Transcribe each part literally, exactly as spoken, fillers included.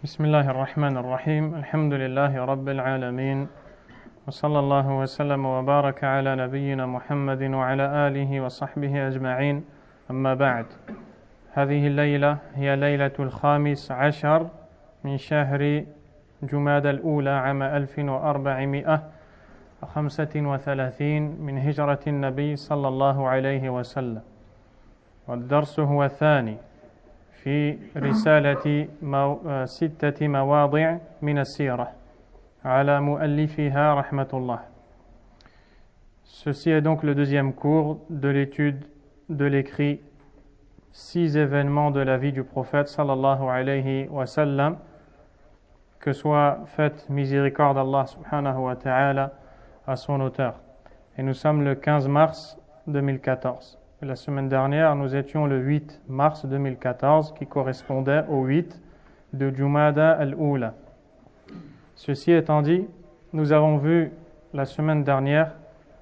بسم الله الرحمن الرحيم الحمد لله رب العالمين وصلى الله وسلم وبارك على نبينا محمد وعلى آله وصحبه أجمعين أما بعد هذه الليلة هي ليلة الخامس عشر من شهر جمادى الأولى عام ألف وأربعمائة وخمسة وثلاثين من هجرة النبي صلى الله عليه وسلم والدرس هو الثاني في رسالة مو... ستة مواضع من السيرة على مؤلفها رحمة الله. Ceci est donc le deuxième cours de l'étude de l'écrit six événements de la vie du prophète sallallahu alayhi wa sallam, que soit faite miséricorde Allah subhanahu wa ta'ala à son auteur. Et nous sommes le quinze mars deux mille quatorze. Et la semaine dernière, nous étions le huit mars deux mille quatorze, qui correspondait au huit de Jumada al-Oula. Ceci étant dit, nous avons vu la semaine dernière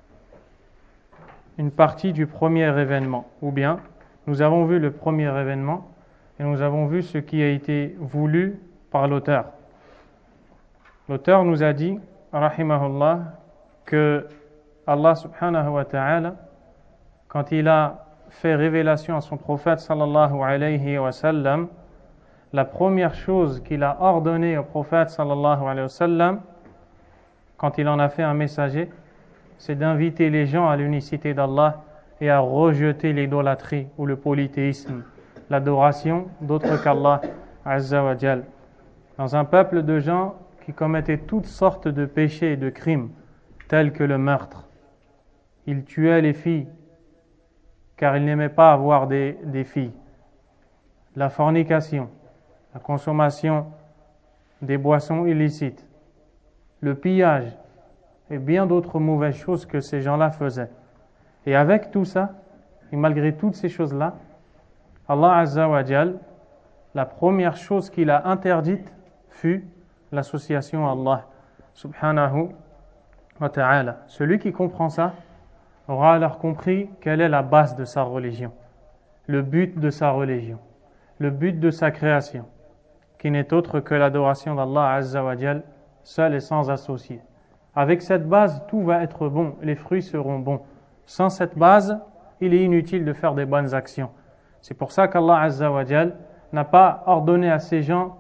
une partie du premier événement, ou bien nous avons vu le premier événement et nous avons vu ce qui a été voulu par l'auteur. L'auteur nous a dit, rahimahullah, que Allah subhanahu wa ta'ala, quand il a fait révélation à son prophète sallallahu alayhi wa sallam, la première chose qu'il a ordonné au prophète sallallahu alayhi wa sallam, quand il en a fait un messager, c'est d'inviter les gens à l'unicité d'Allah et à rejeter l'idolâtrie ou le polythéisme, l'adoration d'autres qu'Allah azza wa jal. Dans un peuple de gens qui commettaient toutes sortes de péchés et de crimes, tels que le meurtre, ils tuaient les filles, car il n'aimait pas avoir des, des filles. La fornication, la consommation des boissons illicites, le pillage et bien d'autres mauvaises choses que ces gens-là faisaient. Et avec tout ça, et malgré toutes ces choses-là, Allah Azza wa Jal, la première chose qu'il a interdite fut l'association à Allah subhanahu wa ta'ala. Celui qui comprend ça aura alors compris quelle est la base de sa religion, le but de sa religion, le but de sa création, qui n'est autre que l'adoration d'Allah Azza wa Jal, seul et sans associé. Avec cette base, tout va être bon, les fruits seront bons. Sans cette base, il est inutile de faire des bonnes actions. C'est pour ça qu'Allah Azza wa Jal n'a pas ordonné à ces gens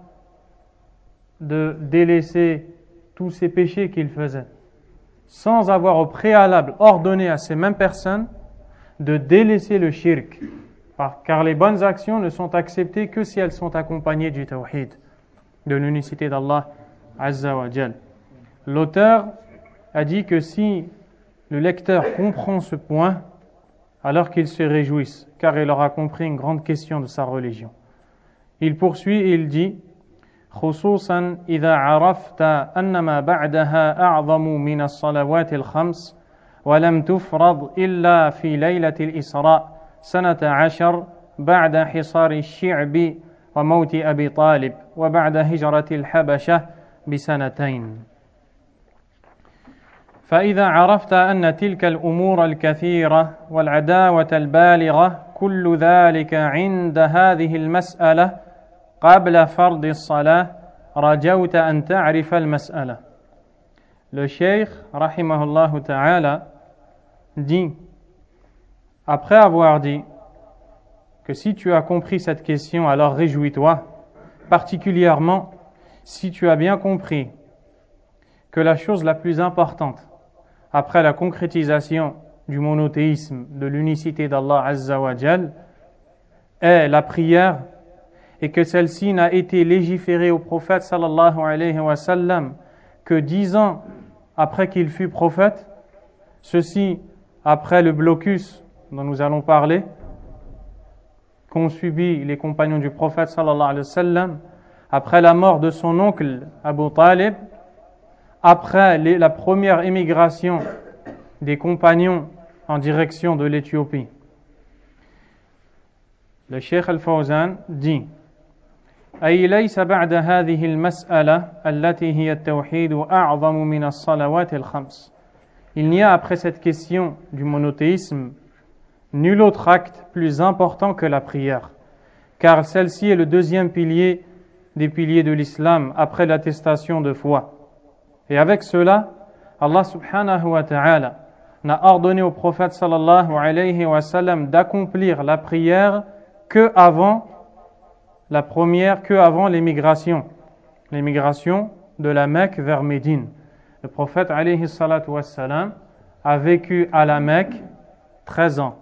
de délaisser tous ces péchés qu'ils faisaient, sans avoir au préalable ordonné à ces mêmes personnes de délaisser le shirk, car les bonnes actions ne sont acceptées que si elles sont accompagnées du tawhid, de l'unicité d'Allah Azza wa Jal. L'auteur a dit que si le lecteur comprend ce point, alors qu'il se réjouisse, car il aura compris une grande question de sa religion. Il poursuit et il dit: خصوصا إذا عرفت أن ما بعدها أعظم من الصلوات الخمس ولم تفرض إلا في ليلة الإسراء سنة عشر بعد حصار الشعب وموت أبي طالب وبعد هجرة الحبشة بسنتين. فإذا عرفت أن تلك الأمور الكثيرة والعداوة البالغة كل ذلك عند هذه المسألة قبل فرض الصلاة رجوت أن تعرف المسألة. Le cheikh rahimahullah ta'ala dit, après avoir dit que si tu as compris cette question, alors réjouis-toi, particulièrement si tu as bien compris que la chose la plus importante après la concrétisation du monothéisme, de l'unicité d'Allah Azza wa Jal, est la prière, et que celle-ci n'a été légiférée au prophète sallallahu alayhi wa sallam que dix ans après qu'il fut prophète, ceci après le blocus dont nous allons parler, qu'ont subi les compagnons du prophète sallallahu alayhi wa sallam, après la mort de son oncle Abu Talib, après les, la première émigration des compagnons en direction de l'Éthiopie. Le Cheikh Al-Fawzan dit: أي ليس بعد هذه المسألة التي هي التوحيد أعظم من الصلوات الخمس. Il n'y a après cette question du monothéisme nul autre acte plus important que la prière, car celle-ci est le deuxième pilier des piliers de l'islam après l'attestation de foi. Et avec cela, Allah subhanahu wa ta'ala n'a ordonné au prophète sallallahu alayhi wa sallam d'accomplir la prière que avant la première, que avant l'émigration, l'émigration de la Mecque vers Médine. Le prophète alayhi salatu wa sallam a vécu à la Mecque treize ans.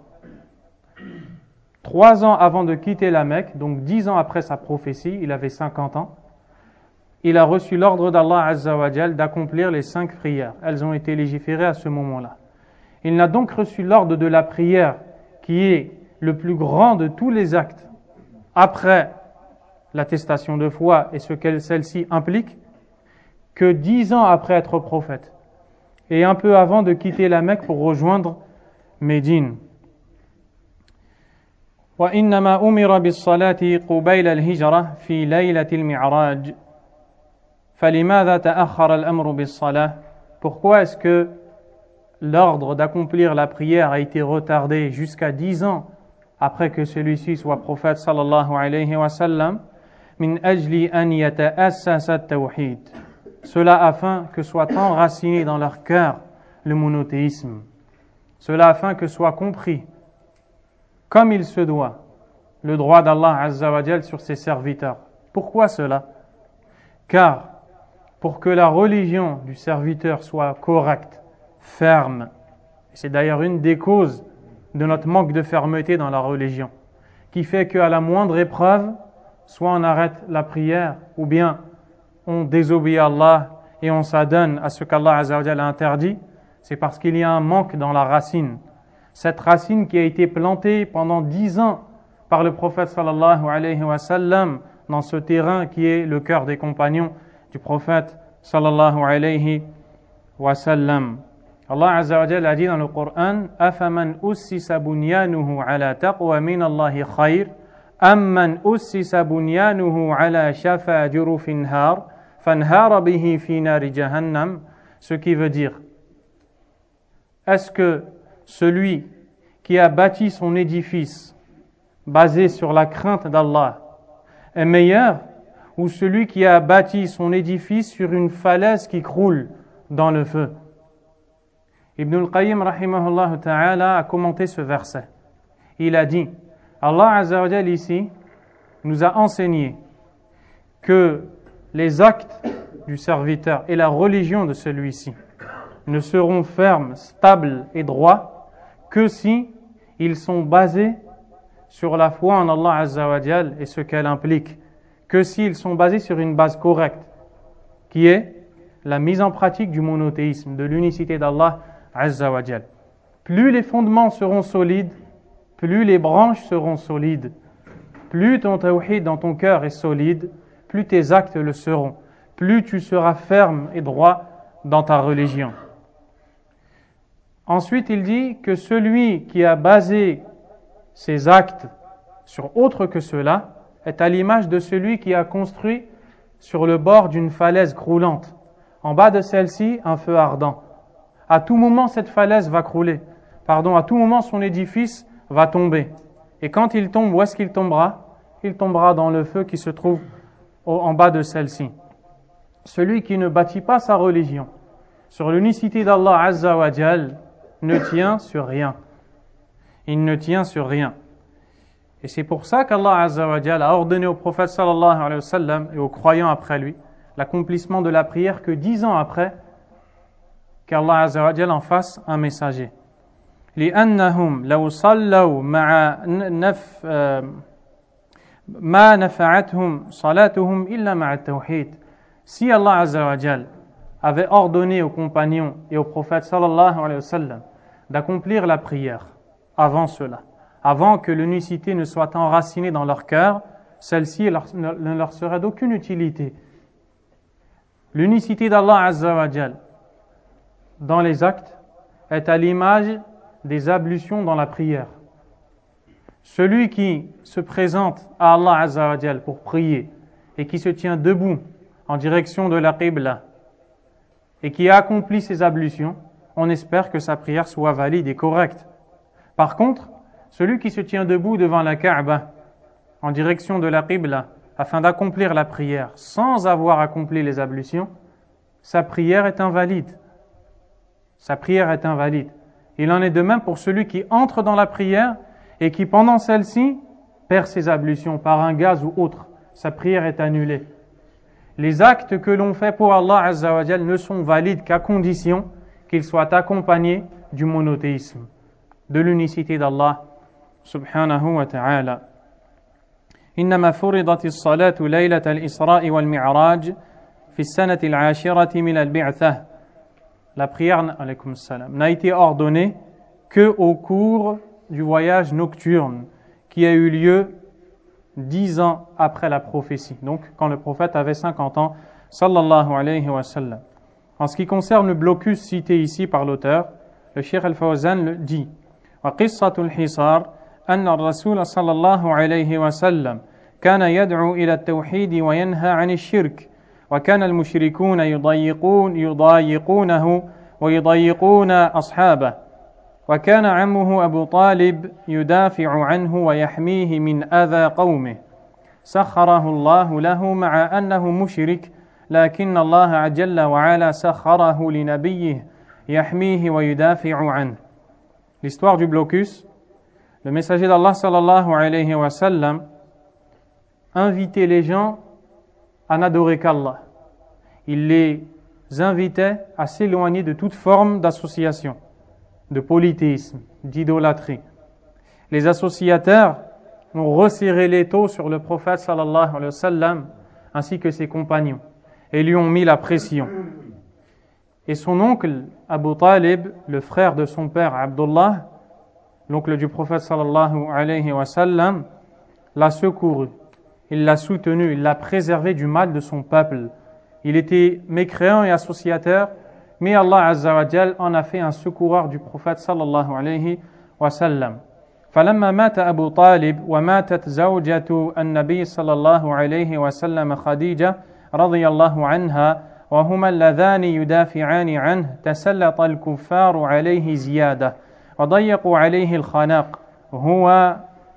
Trois ans avant de quitter la Mecque, donc dix ans après sa prophétie, il avait cinquante ans, il a reçu l'ordre d'Allah Azza wa Jal d'accomplir les cinq prières. Elles ont été légiférées à ce moment-là. Il n'a donc reçu l'ordre de la prière qui est le plus grand de tous les actes après l'attestation de foi et ce que celle-ci implique que dix ans après être prophète et un peu avant de quitter la Mecque pour rejoindre Médine. وإنما أمر بالصلاة قبيل الهجرة في ليلة المعراج فلماذا تأخر الأمر بالصلاة؟ Pourquoi est-ce que l'ordre d'accomplir la prière a été retardé jusqu'à dix ans après que celui-ci soit prophète sallallahu alayhi wa sallam? Min ajli an yata'assasa at-tawhid. Cela afin que soit enraciné dans leur cœur le monothéisme. Cela afin que soit compris comme il se doit le droit d'Allah Azza wa Jal sur ses serviteurs. Pourquoi cela? Car pour que la religion du serviteur soit correcte, ferme, c'est d'ailleurs une des causes de notre manque de fermeté dans la religion, qui fait qu'à la moindre épreuve, soit on arrête la prière, ou bien on désobéit à Allah et on s'adonne à ce qu'Allah Azza wa Jal a interdit, c'est parce qu'il y a un manque dans la racine. Cette racine qui a été plantée pendant dix ans par le prophète sallallahu alayhi wa sallam dans ce terrain qui est le cœur des compagnons du prophète sallallahu alayhi wa sallam. Allah Azza wa Jalla a dit dans le Coran: Afaman ussisa bunyanuhu ala taqwa min Allahi khayr amman ussisa bunyanuhu ala shafa jurufin har fanhara bihi fi nari jahannam. Ce qui veut dire, est-ce que celui qui a bâti son édifice basé sur la crainte d'Allah est meilleur ou celui qui a bâti son édifice sur une falaise qui croule dans le feu? Ibn al-Qayyim rahimahullah ta'ala a commenté ce verset. Il a dit, Allah Azza wa Jal ici nous a enseigné que les actes du serviteur et la religion de celui-ci ne seront fermes, stables et droits que si ils sont basés sur la foi en Allah Azza wa Jal et ce qu'elle implique, que s'ils sont basés sur une base correcte, qui est la mise en pratique du monothéisme, de l'unicité d'Allah Azza wa Jal. Plus les fondements seront solides, plus les branches seront solides, plus ton tawhid dans ton cœur est solide, plus tes actes le seront, plus tu seras ferme et droit dans ta religion. Ensuite, il dit que celui qui a basé ses actes sur autre que cela est à l'image de celui qui a construit sur le bord d'une falaise croulante. En bas de celle-ci, un feu ardent. À tout moment, cette falaise va crouler. Pardon, à tout moment, son édifice va tomber. Et quand il tombe, où est-ce qu'il tombera? Il tombera dans le feu qui se trouve au, en bas de celle-ci. Celui qui ne bâtit pas sa religion sur l'unicité d'Allah Azza wa Jal ne tient sur rien. Il ne tient sur rien. Et c'est pour ça qu'Allah Azza wa Jal a ordonné au prophète sallallahu alayhi wa sallam et aux croyants après lui l'accomplissement de la prière que dix ans après qu'Allah Azza wa Jal en fasse un messager. لأنهم لو صلوا مع نف ما نفعتهم صلاتهم إلا مع التوحيد. Si Allah Azza wa Jal avait ordonné aux compagnons et aux prophètes sallallahu alayhi wa sallam d'accomplir la prière avant cela, avant que l'unicité ne soit enracinée dans leur cœur, celle-ci ne leur serait d'aucune utilité. L'unicité d'Allah Azza wa Jal dans les actes est à l'image des ablutions dans la prière. Celui qui se présente à Allah Azza wa Jal pour prier et qui se tient debout en direction de la Qibla et qui a accompli ses ablutions, on espère que sa prière soit valide et correcte. Par contre, celui qui se tient debout devant la Kaaba en direction de la Qibla afin d'accomplir la prière sans avoir accompli les ablutions, sa prière est invalide. Sa prière est invalide. Il en est de même pour celui qui entre dans la prière et qui, pendant celle-ci, perd ses ablutions par un gaz ou autre. Sa prière est annulée. Les actes que l'on fait pour Allah Azza wa Jal ne sont valides qu'à condition qu'ils soient accompagnés du monothéisme, de l'unicité d'Allah subhanahu wa ta'ala. إنما فرضت الصلاة ليلة الإسراء والمعراج في السنة العاشرة من البعثة. La prière alaykum salam, n'a été ordonnée que au cours du voyage nocturne qui a eu lieu dix ans après la prophétie, donc quand le prophète avait cinquante ans, sallallahu alayhi wa sallam. En ce qui concerne le blocus cité ici par l'auteur, le Cheikh Al-Fawzan le dit وقصة الحصار أن الرسول صلى الله عليه وسلم كان يدعو إلى التوحيد وينهى عن الشرك وكان المشركون يضيقون يضايقونه ويضيقون أصحابه وكان عمه أبو طالب يدافع عنه ويحميه من أذى قومه سخره الله له مع أنه مشرك لكن الله جل وعلا سخره لنبيه يحميه ويدافع عنه. L'histoire du blocus, le messager d'Allah sallallahu alayhi wa sallam invitait les gens à n'adorer qu'Allah. Il les invitait à s'éloigner de toute forme d'association, de polythéisme, d'idolâtrie. Les associateurs ont resserré l'étau sur le prophète sallallahu alayhi wa sallam ainsi que ses compagnons et lui ont mis la pression. Et son oncle Abu Talib, le frère de son père Abdullah, l'oncle du prophète sallallahu alayhi wa sallam, l'a secouru, il l'a soutenu, il l'a préservé du mal de son peuple. Il était mécréant et associateur, mais Allah Azza wa Jal en a fait un secoureur du prophète sallallahu alayhi wa sallam. فلما مات أبو طالب وماتت زوجة النبي صلى الله عليه وسلم خديجة رضي الله عنها وهما اللذان يدافعان عنه تسلط الكفار عليه زيادة وضيقوا عليه الخناق هو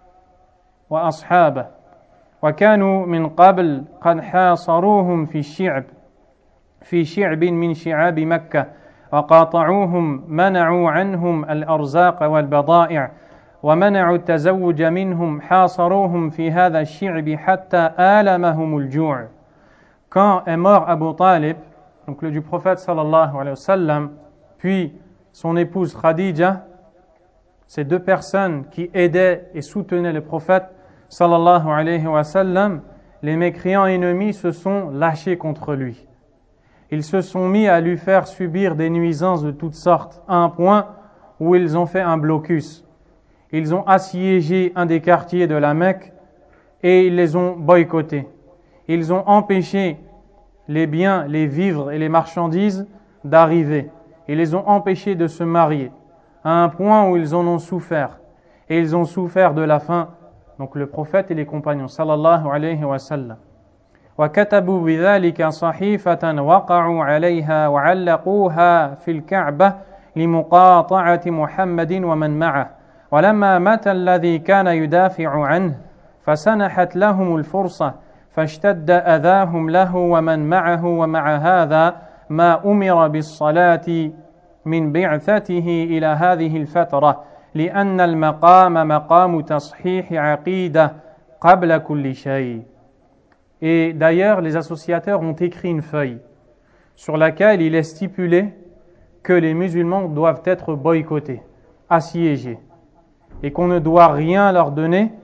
وأصحابه وكانوا من قبل قد حاصروهم في الشعب في شعب من شعاب مكة وقاطعوهم منعوا عنهم الأرزاق والبضائع ومنعوا التزوج منهم حاصروهم في هذا الشعب حتى آلمهم الجوع. Quand est mort Abu Talib, donc le du prophète sallallahu alayhi wa sallam, puis son épouse Khadija, ces deux personnes qui aidaient et soutenaient le prophète sallallahu alayhi wa sallam, les mécréants ennemis se sont lâchés contre lui. Ils se sont mis à lui faire subir des nuisances de toutes sortes, à un point où ils ont fait un blocus. Ils ont assiégé un des quartiers de la Mecque et ils les ont boycottés. Ils ont empêché les biens, les vivres et les marchandises d'arriver. Ils les ont empêchés de se marier, à un point où ils en ont souffert. Et ils ont souffert de la faim. Donc le prophète et les compagnons, sallallahu alayhi wa sallam. وكتبوا بذلك صحيفة وقعوا عليها وعلقوها في الكعبة لمقاطعة محمد ومن معه ولما مات الذي كان يدافع عنه فسنحت لهم الفرصة فاشتد أذاهم له ومن معه ومع هذا ما أمر بالصلاة من بعثته إلى هذه الفترة لأن المقام مقام تصحيح عقيدة قبل كل شيء. Et d'ailleurs, les associateurs ont écrit une feuille sur laquelle il est stipulé que les musulmans doivent être boycottés, assiégés, et qu'on ne doit rien leur donner,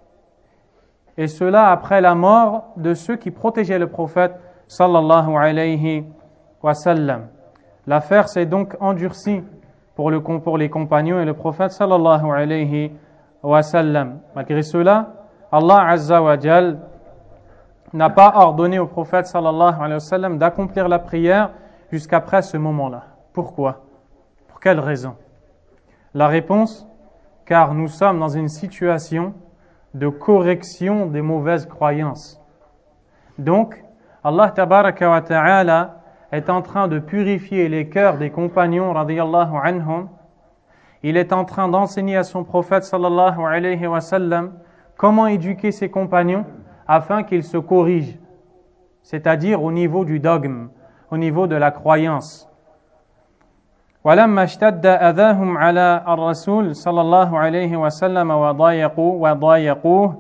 et cela après la mort de ceux qui protégeaient le prophète sallallahu alayhi wa sallam. L'affaire s'est donc endurcie pour, le, pour les compagnons et le prophète sallallahu alayhi wa sallam. Malgré cela, Allah Azza wa Jal n'a pas ordonné au prophète sallallahu alayhi wa sallam d'accomplir la prière jusqu'après ce moment-là. Pourquoi? Pour quelle raison? La réponse, car nous sommes dans une situation de correction des mauvaises croyances. Donc, Allah tabaraka wa ta'ala est en train de purifier les cœurs des compagnons radiyallahu anhum. Il est en train d'enseigner à son prophète sallallahu alayhi wa sallam comment éduquer ses compagnons afin qu'ils se corrigent, c'est-à-dire au niveau du dogme, au niveau de la croyance. ولما اشتد أذاهم على الرسول صلى الله عليه وسلم وضايقوا وضايقوه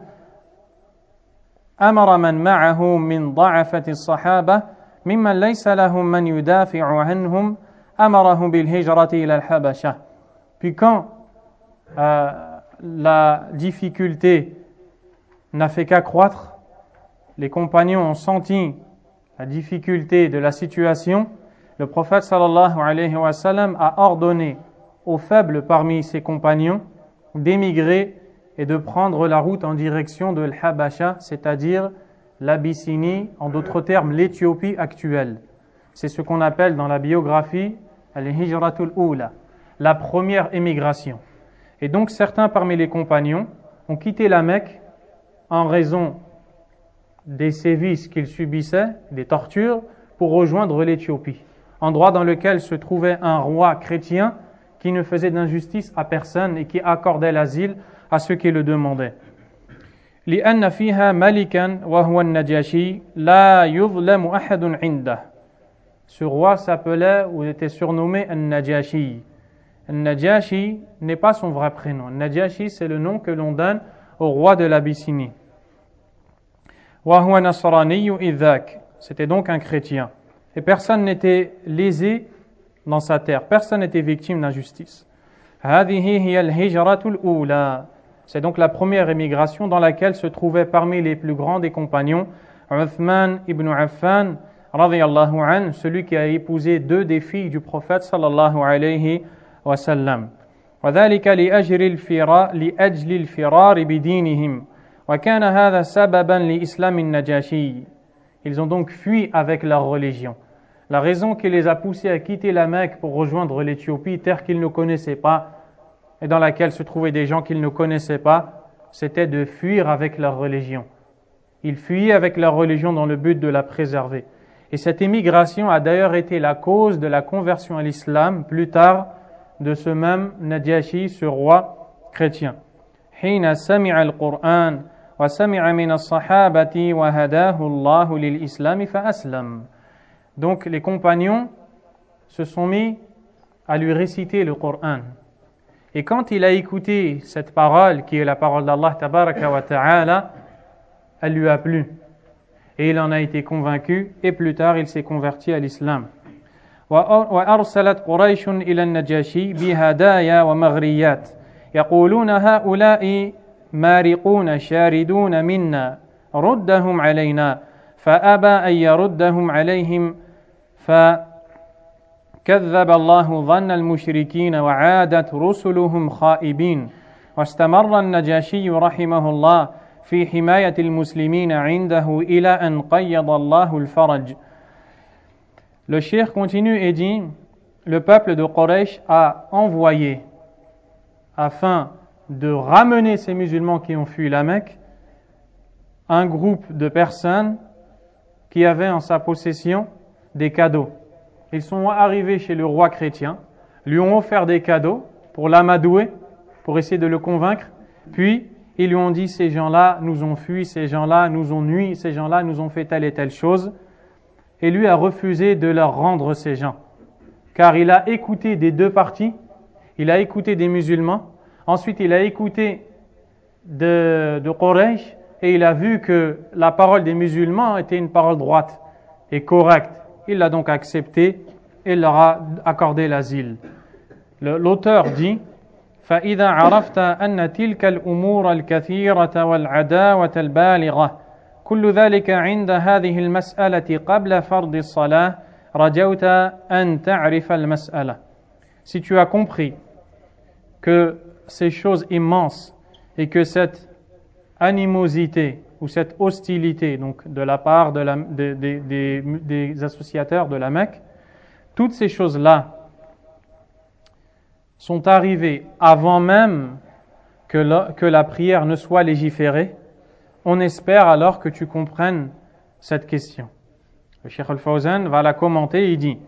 أمر من معه من ضعفة الصحابة ممن ليس لهم من يدافع عنهم أمرهم بالهجرة إلى الحبشة. Puis quand euh, la difficulté n'a fait qu'accroître, les compagnons ont senti la difficulté de la situation, le prophète sallallahu alayhi wa sallam a ordonné aux faibles parmi ses compagnons d'émigrer et de prendre la route en direction de l'Habasha, c'est-à-dire l'Abyssinie, en d'autres termes l'Éthiopie actuelle. C'est ce qu'on appelle dans la biographie al-Hijratul Oula, la première émigration. Et donc certains parmi les compagnons ont quitté la Mecque en raison des sévices qu'ils subissaient, des tortures, pour rejoindre l'Éthiopie, endroit dans lequel se trouvait un roi chrétien qui ne faisait d'injustice à personne et qui accordait l'asile à ceux qui le demandaient. لأن فيها ملكا وهو النجاشي لا يظلم أحد عنده. Ce roi s'appelait ou était surnommé An-Najashi. An-Najashi n'est pas son vrai prénom. An-Najashi, c'est le nom que l'on donne au roi de l'Abyssinie. وهو نصراني إذ ذاك. C'était donc un chrétien. Et personne n'était lésé dans sa terre. Personne n'était victime d'injustice. هذه هي الهجرة الأولى. C'est donc la première émigration dans laquelle se trouvait parmi les plus grands des compagnons Uthman ibn Affan, radiyallahu anhu, celui qui a épousé deux des filles du prophète sallallahu alayhi wa sallam. وذلك لأجل الفرار لأجل الفرار بدينهم وكان هذا سببا لإسلام النجاشي. Ils ont donc fui avec leur religion. La raison qui les a poussés à quitter la Mecque pour rejoindre l'Éthiopie, terre qu'ils ne connaissaient pas, et dans laquelle se trouvaient des gens qu'ils ne connaissaient pas, c'était de fuir avec leur religion. Ils fuyaient avec leur religion dans le but de la préserver. Et cette émigration a d'ailleurs été la cause de la conversion à l'islam, plus tard, de ce même Najashi, ce roi chrétien. حين سمع القرآن وسمع من الصحابة وهداه الله للإسلام فأسلم. Donc les compagnons se sont mis à lui réciter le Coran. Et quand il a écouté cette parole, qui est la parole d'Allah tabaraka wa ta'ala, elle lui a plu. Et il en a été convaincu, et plus tard il s'est converti à l'islam. وأرسلت قريش إلى النجاشي بهدايا ومغريات يقولون هؤلاء مارقون شاردون منا ردهم علينا فأبى أن يردهم عليهم فكذب الله ظن المشركين وعادت رسلهم خائبين واستمر النجاشي رحمه الله في حماية المسلمين عنده إلى أن قيض الله الفرج. Le cheikh continue et dit, le peuple de Quraysh a envoyé, afin de ramener ces musulmans qui ont fui la Mecque, un groupe de personnes qui avaient en sa possession des cadeaux. Ils sont arrivés chez le roi chrétien, lui ont offert des cadeaux pour l'amadouer, pour essayer de le convaincre, puis ils lui ont dit, ces gens-là nous ont fui, ces gens-là nous ont nui, ces gens-là nous ont fait telle et telle chose, et lui a refusé de leur rendre ces gens, car il a écouté des deux parties, il a écouté des musulmans, ensuite il a écouté de, de Quraysh, et il a vu que la parole des musulmans était une parole droite et correcte. Il l'a donc accepté et leur a accordé l'asile. Le, l'auteur dit فإذا عرفت أن تلك الأمور الكثيرة والعداوة البالغة كل ذلك عند هذه المسألة قبل فرض الصلاة رجوت أن تعرف المسألة. Si tu as compris que ces choses immenses et que cette animosité ou cette hostilité donc de la part de la, de, de, de, des associateurs de la Mecque, toutes ces choses-là sont arrivées avant même que la, que la prière ne soit légiférée, on espère alors que tu comprennes cette question. Le Cheikh Al-Fawzan va la commenter, il dit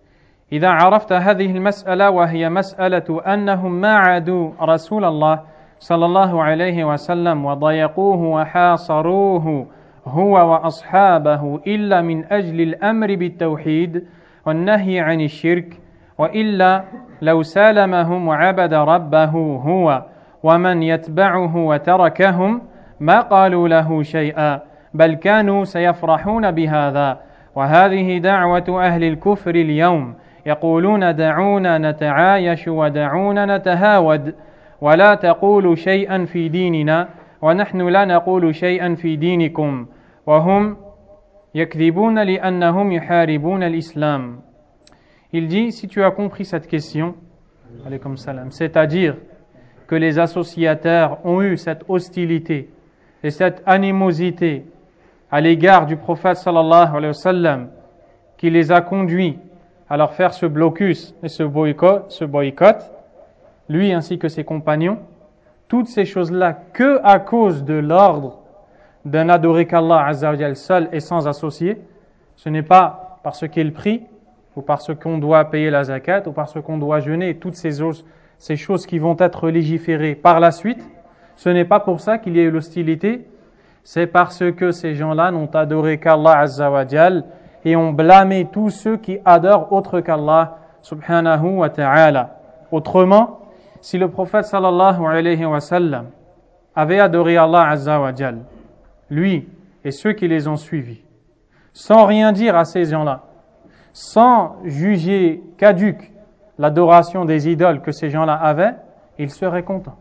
إذا عرفت هذه المسألة وهي مسألة أنهم ما عادوا رسول الله صلى الله عليه وسلم وضيقوه وحاصروه هو وأصحابه إلا من أجل الأمر بالتوحيد والنهي عن الشرك وإلا لو سالمهم وعبد ربه هو ومن يتبعه وتركهم ما قالوا له شيئا بل كانوا سيفرحون بهذا وهذه دعوة أهل الكفر اليوم يقولون دعونا نتعايش ودعونا نتهاود ولا تقولوا شيئا في ديننا ونحن لا نقول شيئا في دينكم وهم يكذبون لأنهم يحاربون الإسلام. Il dit, si tu as compris cette question, alaykoum salam, c'est-à-dire que les associateurs ont eu cette hostilité et cette animosité à l'égard du prophète sallallahu alayhi wa sallam qui les a conduits à leur faire ce blocus et ce boycott, ce boycott, lui ainsi que ses compagnons, toutes ces choses-là que à cause de l'ordre de n'adorer qu'Allah Azza wa Jal seul et sans associé, ce n'est pas parce qu'il prie ou parce qu'on doit payer la zakat ou parce qu'on doit jeûner, toutes ces, ces choses qui vont être légiférées par la suite, ce n'est pas pour ça qu'il y a eu l'hostilité, c'est parce que ces gens-là n'ont adoré qu'Allah Azza wa Jal et ont blâmé tous ceux qui adorent autre qu'Allah subhanahu wa ta'ala. Autrement, si le prophète sallallahu alayhi wa sallam avait adoré Allah Azza wa Jal, lui et ceux qui les ont suivis, sans rien dire à ces gens-là, sans juger caduque l'adoration des idoles que ces gens-là avaient, ils seraient contents.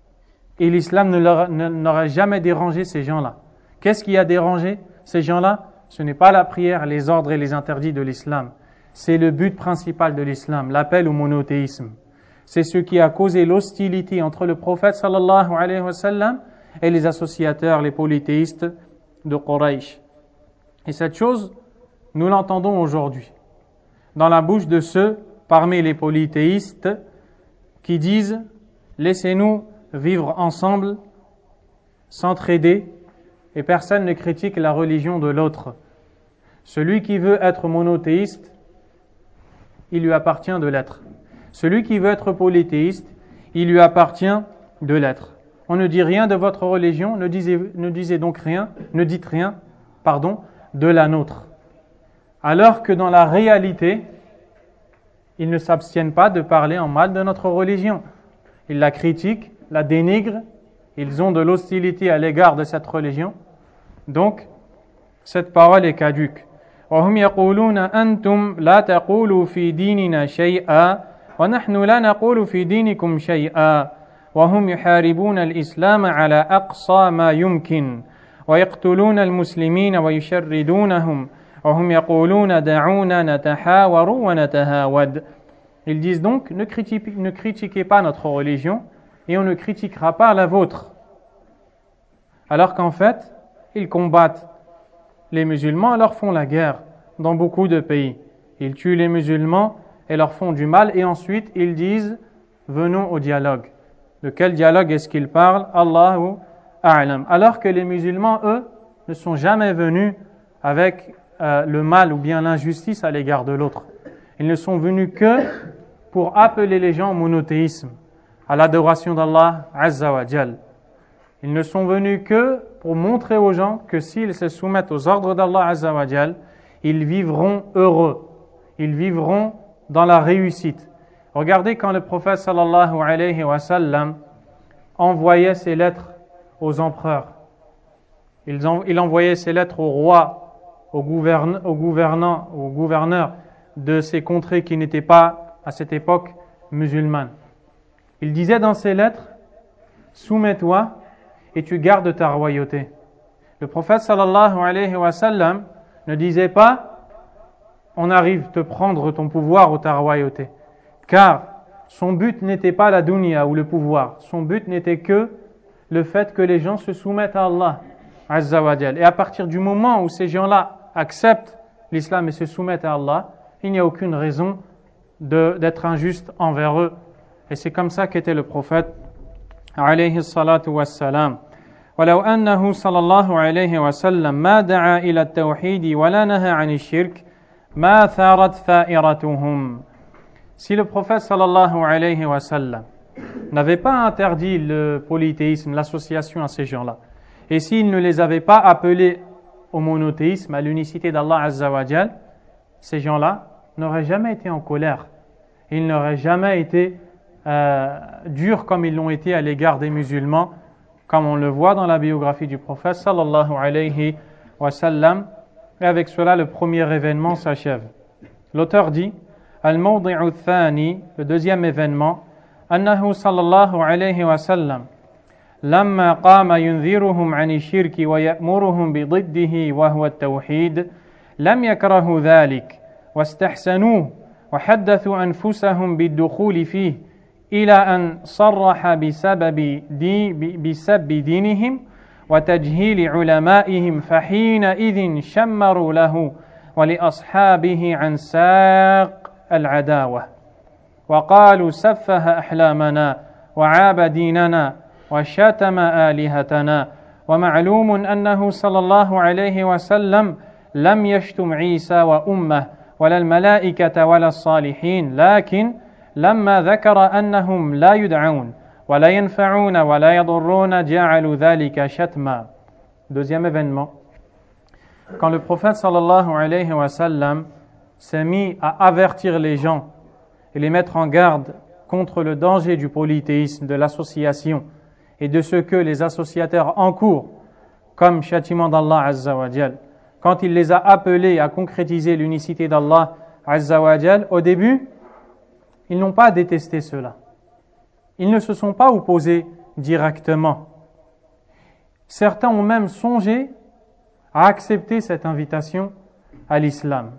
Et l'islam ne leur, ne, n'aurait jamais dérangé ces gens-là. Qu'est-ce qui a dérangé ces gens-là? Ce n'est pas la prière, les ordres et les interdits de l'islam. C'est le but principal de l'islam, l'appel au monothéisme. C'est ce qui a causé l'hostilité entre le prophète sallallahu alayhi wa sallam et les associateurs, les polythéistes de Quraysh. Et cette chose, nous l'entendons aujourd'hui dans la bouche de ceux parmi les polythéistes qui disent « Laissez-nous vivre ensemble, s'entraider, et personne ne critique la religion de l'autre. Celui qui veut être monothéiste, il lui appartient de l'être. Celui qui veut être polythéiste, il lui appartient de l'être. On ne dit rien de votre religion, ne disez, ne disez donc rien, ne dites rien, pardon, de la nôtre. » Alors que dans la réalité, ils ne s'abstiennent pas de parler en mal de notre religion. Ils la critiquent, la dénigrent, ils ont de l'hostilité à l'égard de cette religion. Donc, cette parole est caduque. وهم يقولون أنتم لا تقولوا في ديننا شيئا ونحن لا نقول في دينكم شيئا وهم يحاربون الإسلام على أقصى ما يمكن ويقتلون المسلمين ويشردونهم وهم يقولون دعونا نتحاور ونتهاود. Ils disent donc, ne critiquez, ne critiquez pas notre religion et on ne critiquera pas la vôtre. Alors qu'en fait, ils combattent les musulmans et leur font la guerre dans beaucoup de pays. Ils tuent les musulmans et leur font du mal et ensuite ils disent venons au dialogue. De quel dialogue est-ce qu'ils parlent? Allahu a'lam. Alors que les musulmans, eux, ne sont jamais venus avec euh, le mal ou bien l'injustice à l'égard de l'autre. Ils ne sont venus que pour appeler les gens au monothéisme, à l'adoration d'Allah Azza wa Jal. Ils ne sont venus que pour montrer aux gens que s'ils se soumettent aux ordres d'Allah Azza wa Jal, ils vivront heureux, ils vivront dans la réussite. Regardez quand le prophète sallallahu alayhi wa sallam envoyait ses lettres aux empereurs. Il, en, il envoyait ses lettres aux rois, aux, gouverne, aux, gouvernants, aux gouverneurs de ces contrées qui n'étaient pas à cette époque musulmanes. Il disait dans ses lettres, soumets-toi et tu gardes ta royauté. Le prophète sallallahu alayhi wa sallam ne disait pas on arrive te prendre ton pouvoir ou ta royauté, car son but n'était pas la dunya ou le pouvoir, son but n'était que le fait que les gens se soumettent à Allah Azza wa Jal. Et à partir du moment où ces gens-là acceptent l'islam et se soumettent à Allah, il n'y a aucune raison de, d'être injuste envers eux. Et c'est comme ça qu'était le prophète alayhi salatu wassalam. ولو أنه صلى الله عليه وسلم ما دعا إلى التوحيد ولا نهى عن الشرك ما ثارت ثائرتهم. Si le prophète sallallahu alayhi wa sallam n'avait pas interdit le polythéisme, l'association à ces gens-là, et s'il ne les avait pas appelés au monothéisme, à l'unicité d'Allah Azza wa Jal, ces gens-là n'auraient jamais été en colère. Ils n'auraient jamais été euh, durs comme ils l'ont été à l'égard des musulmans, comme on le voit dans la biographie du prophète sallallahu alayhi wa sallam. Et avec cela, le premier événement s'achève. L'auteur dit, Al-Mawdi'u Thani, le deuxième événement, Annahu sallallahu alayhi wa sallam, لما قام ينذرهم عن الشرك ويأمرهم بضده وهو التوحيد لم يكرهوا ذلك واستحسنوه وحدثوا أنفسهم بالدخول فيه إلى أن صرح بسبب دي بسب دينهم وتجهيل علمائهم فحينئذ شمروا له ولأصحابه عن ساق العداوة وقالوا سفه أحلامنا وعاب ديننا وشتم آلهتنا ومعلوم أنه صلى الله عليه وسلم لم يشتم عيسى وأمه ولا الملائكة ولا الصالحين لكن لما ذكر أنهم لا يدعون ولا ينفعون ولا يضرون جعلوا ذلك شتما. Deuxième événement, quand le prophète sallallahu alayhi wa sallam s'est mis à avertir les gens et les mettre en garde contre le danger du polythéisme, de l'association et de ce que les associateurs encourent comme châtiment d'Allah Azza wa Jal. Quand il les a appelés à concrétiser l'unicité d'Allah Azza wa Jal, au début, ils n'ont pas détesté cela. Ils ne se sont pas opposés directement. Certains ont même songé à accepter cette invitation à l'islam.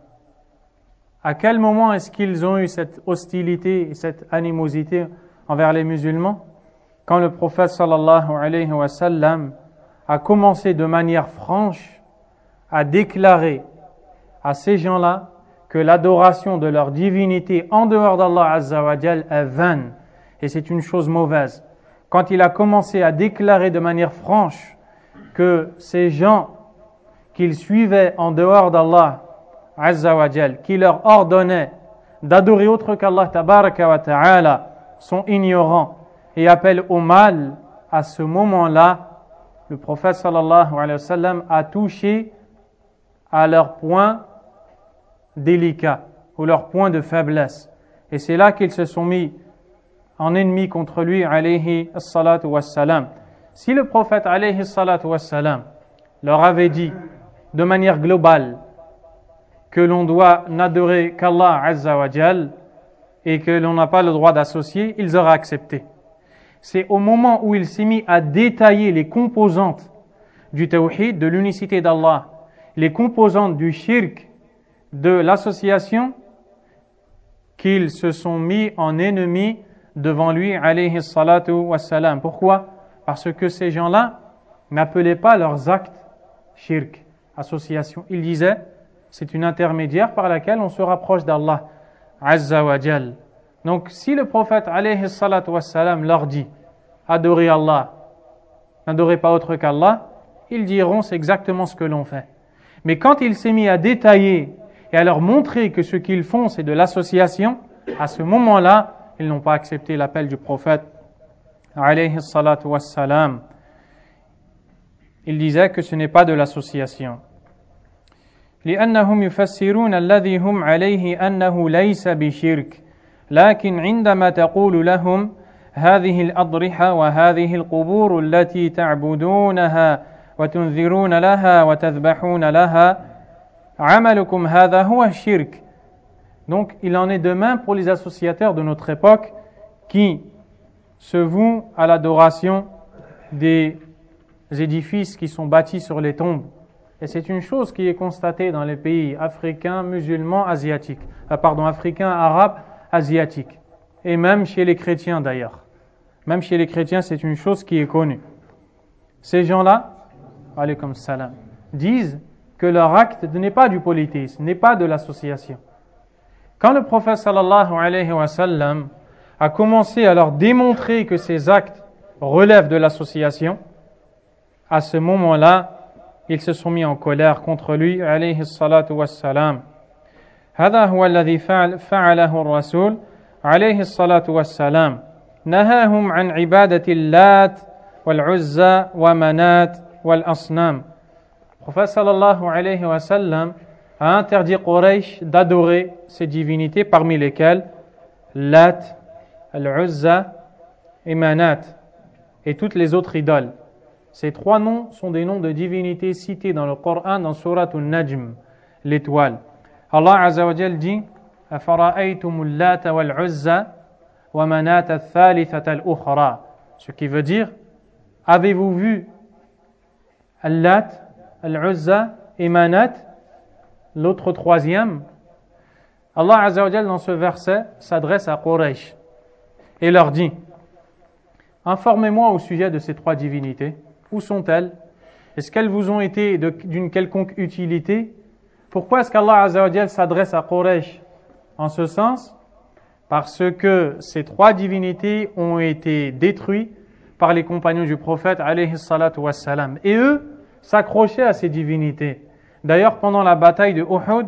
À quel moment est-ce qu'ils ont eu cette hostilité et cette animosité envers les musulmans? Quand le prophète sallallahu alayhi wa sallam a commencé de manière franche à déclarer à ces gens-là que l'adoration de leur divinité en dehors d'Allah Azza wa Jal est vaine et c'est une chose mauvaise. Quand il a commencé à déclarer de manière franche que ces gens qu'ils suivaient en dehors d'Allah Azza wa Jal, qui leur ordonnaient d'adorer autre qu'Allah Tabaraka wa Ta'ala, sont ignorants et appellent au mal, à ce moment-là, le prophète sallallahu alayhi wa sallam a touché à leur point délicat ou leur point de faiblesse. Et c'est là qu'ils se sont mis en ennemis contre lui, alayhi salatu wassalam. Si le prophète, alayhi salatu wassalam, leur avait dit de manière globale que l'on doit n'adorer qu'Allah Azza wa Jal et que l'on n'a pas le droit d'associer, ils auraient accepté. C'est au moment où il s'est mis à détailler les composantes du tawhid, de l'unicité d'Allah, les composantes du shirk, de l'association, qu'ils se sont mis en ennemis devant lui, alayhi salatu wassalam. Pourquoi? Parce que ces gens-là n'appelaient pas leurs actes shirk, association. Ils disaient, c'est une intermédiaire par laquelle on se rapproche d'Allah Azza wa Jal. Donc, si le prophète, alayhi salatu wassalam, leur dit adorez Allah, n'adorez pas autre qu'Allah, ils diront c'est exactement ce que l'on fait. Mais quand il s'est mis à détailler et à leur montrer que ce qu'ils font c'est de l'association, à ce moment-là, ils n'ont pas accepté l'appel du prophète, alayhi salatu wassalam. Il disait que ce n'est pas de l'association. لأنهم يفسرون الذي هم عليه أنه ليس بشرك لكن عندما تقول لهم هذه الأضرحة وهذه القبور التي تعبدونها وتنذرون لها وتذبحون لها عملكم هذا هو الشرك. Donc il en est de même pour les associateurs de notre époque qui se vouent à l'adoration des édifices qui sont bâtis sur les tombes. Et c'est une chose qui est constatée dans les pays africains, musulmans, asiatiques. Euh, pardon, africains, arabes, asiatiques. Et même chez les chrétiens d'ailleurs. Même chez les chrétiens, c'est une chose qui est connue. Ces gens-là, alaykoum salam, disent que leur acte n'est pas du polythéisme, n'est pas de l'association. Quand le prophète sallallahu alayhi wa sallam a commencé à leur démontrer que ces actes relèvent de l'association, à ce moment-là, ils se sont mis en colère contre lui, alayhi salatu wassalam. هذا هو الذي فعله الرسول عليه الصلاة والسلام نهاهم عن عبادة اللات والعزى ومنات والأصنام. Le prophète sallallahu alayhi wa sallam a interdit Quraysh d'adorer ces divinités parmi lesquelles Lat, Al-Uzza et Manat et toutes les autres idoles. Ces trois noms sont des noms de divinités cités dans le Coran dans Surat An-Najm, l'étoile. Allah Azza wa Jal dit أَفَرَأَيْتُمُ اللَّاتَ وَالْعُزَّى وَمَنَاتَ الثَّالِثَةَ الْأُخْرَى. Ce qui veut dire, avez-vous vu Al-Lat, Al-Uzza et Manat, l'autre troisième? Allah Azza wa Jal dans ce verset s'adresse à Quraysh et leur dit: informez-moi au sujet de ces trois divinités. Où sont-elles? Est-ce qu'elles vous ont été de, d'une quelconque utilité? Pourquoi est-ce qu'Allah Azza wa Jal s'adresse à Quraysh en ce sens? Parce que ces trois divinités ont été détruites par les compagnons du prophète alayhi salatu wassalam. Et eux s'accrochaient à ces divinités. D'ailleurs, pendant la bataille de Uhud,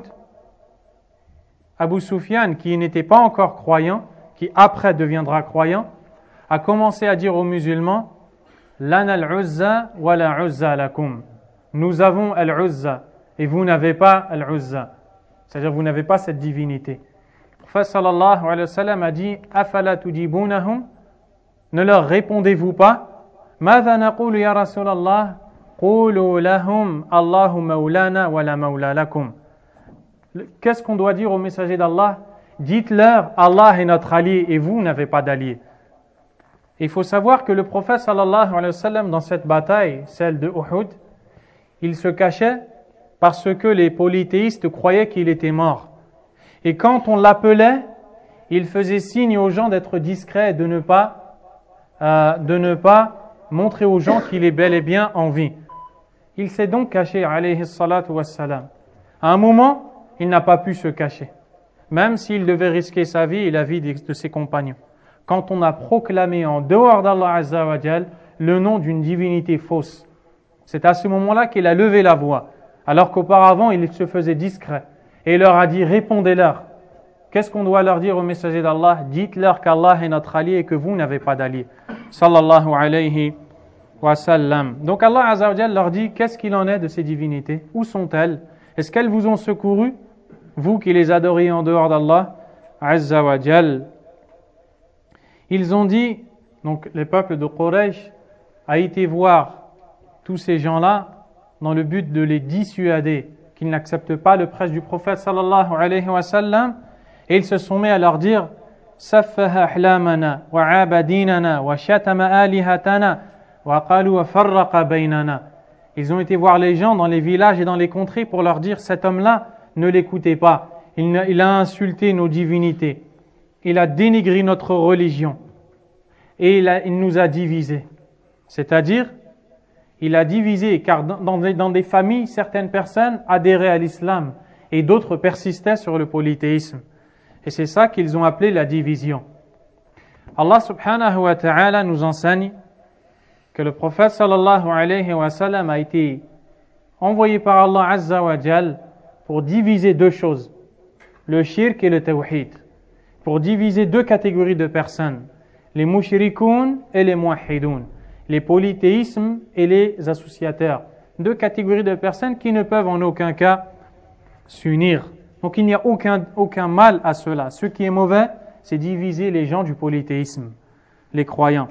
Abu Sufyan, qui n'était pas encore croyant, qui après deviendra croyant, a commencé à dire aux musulmans: Lana al-Uzza wa la Uzza lakum. Nous avons al-Uzza et vous n'avez pas al-Uzza. C'est-à-dire vous n'avez pas cette divinité. Le prophète sallallahu alayhi wa sallam a dit: Afala tujibunahum. Ne leur répondez-vous pas? Madha naqulu ya Rasulallah? Qulu lahum Allahu maulana wa la maula lakum. Qu'est-ce qu'on doit dire au messager d'Allah? Dites-leur: Allah est notre allié et vous n'avez pas d'allié. Il faut savoir que le prophète sallallahu alayhi wa sallam, dans cette bataille, celle de Uhud, il se cachait parce que les polythéistes croyaient qu'il était mort. Et quand on l'appelait, il faisait signe aux gens d'être discrets, de ne pas, euh, de ne pas montrer aux gens qu'il est bel et bien en vie. Il s'est donc caché, alayhi salatu wassalam. À un moment, il n'a pas pu se cacher, même s'il devait risquer sa vie et la vie de ses compagnons. Quand on a proclamé en dehors d'Allah Azza wa Jal le nom d'une divinité fausse, c'est à ce moment-là qu'il a levé la voix, alors qu'auparavant il se faisait discret. Et il leur a dit: répondez-leur. Qu'est-ce qu'on doit leur dire au messager d'Allah? Dites-leur qu'Allah est notre allié et que vous n'avez pas d'allié. Sallallahu alayhi wa sallam. Donc Allah Azza wa Jal leur dit: qu'est-ce qu'il en est de ces divinités? Où sont-elles? Est-ce qu'elles vous ont secouru, vous qui les adoriez en dehors d'Allah Azza wa Jal? Ils ont dit, donc le peuple de Quraysh a été voir tous ces gens-là dans le but de les dissuader qu'ils n'acceptent pas le prêche du prophète sallallahu alayhi wa sallam, et ils se sont mis à leur dire: saffaha ahlamana wa abadinana wa shatama alihatana wa qalu wa farraqa baynana. Ils ont été voir les gens dans les villages et dans les contrées pour leur dire: cet homme-là, ne l'écoutez pas, il, ne, il a insulté nos divinités, il a dénigré notre religion et il, a, il nous a divisés. C'est-à-dire, il a divisé, car dans des, dans des familles, certaines personnes adhéraient à l'islam et d'autres persistaient sur le polythéisme. Et c'est ça qu'ils ont appelé la division. Allah subhanahu wa ta'ala nous enseigne que le prophète sallallahu alayhi wa sallam a été envoyé par Allah Azza wa Jal pour diviser deux choses, le shirk et le tawhid, pour diviser deux catégories de personnes, les mushrikoun et les muwahhidoun, les polythéismes et les associateurs, deux catégories de personnes qui ne peuvent en aucun cas s'unir. Donc il n'y a aucun, aucun mal à cela. Ce qui est mauvais, c'est diviser les gens du polythéisme, les croyants.